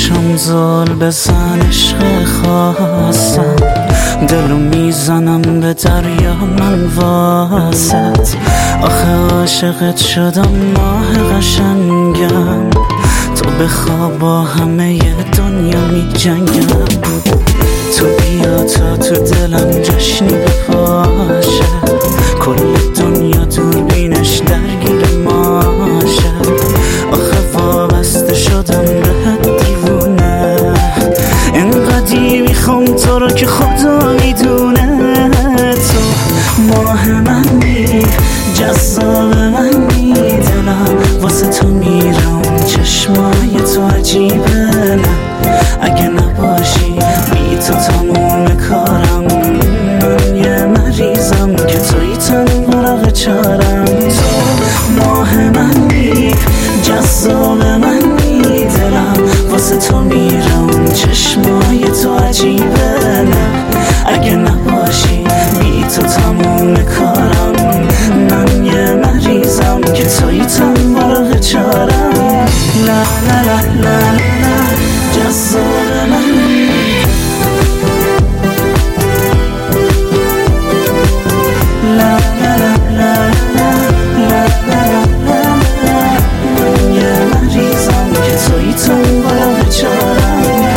چشم زل بزن عشق خواستم، دلو میزنم به دریا من واسط. آخه عاشقت شدم ماه قشنگم، تو بخواب با همه دنیا می جنگم. تو بیا تا تو دلم جشنی بپاشه، کل دنیا دوربینش درگیر ماشه. آخه وابسته شدم بهت دیوونه، اینقدی میخوام تو رو که خدا میدونه. تو ماه منی، جذاب منی، دلم واسه تو میرم، چشمای تو عجیبه. نه اگه نباشی بی تو تموم کارم، من یه مریضم که توی تن چارم. تو ماه منی، جذاب منی، دلم واسه تو میرم، چشمای تو عجیبه. نه اگه نباشی بی تو تموم کارم، من یه مریضم که توی تن چارم. لا لا لا لا لا، جذاب منی. لا لا لا لا لا لا لا، من یه مریضم که توی تن چارم.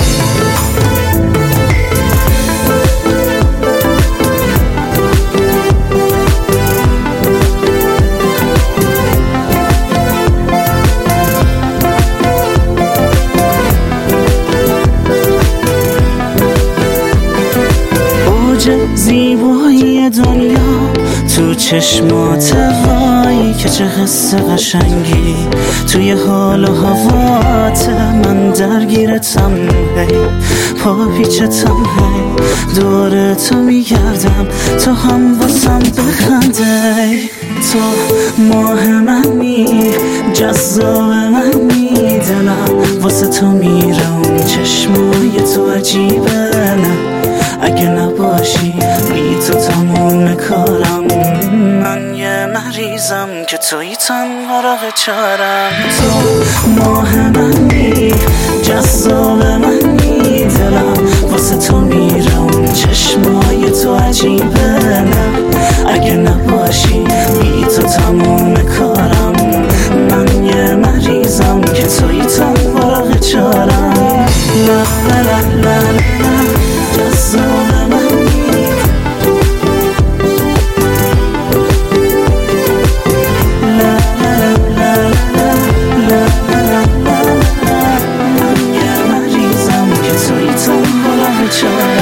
زیبایی دنیا تو چشمات، وای که چه حس قشنگی توی حال و هوات. من درگیرتم هی، پا پیچتم هی، دور تو میگردم، تو هم واسم بخنده. تو ماه منی، جذاب منی، دلم واسه تو میرم، چشمای تو عجیبه. نه اگه نباشی بی تو تموم کارم، من یه مریضم که توی تن چارم. تو ماه منی، جذاب منی، دلم واسه تو میرم، چشمای تو عجیبه. نه اگه نباشی بی تو تموم کارم، من یه مریضم که توی تن چارم. لا لا لا لا لا، جذاب منی. لا لا لا لا لا لا لا، من یه مریضم که توی تن چارم.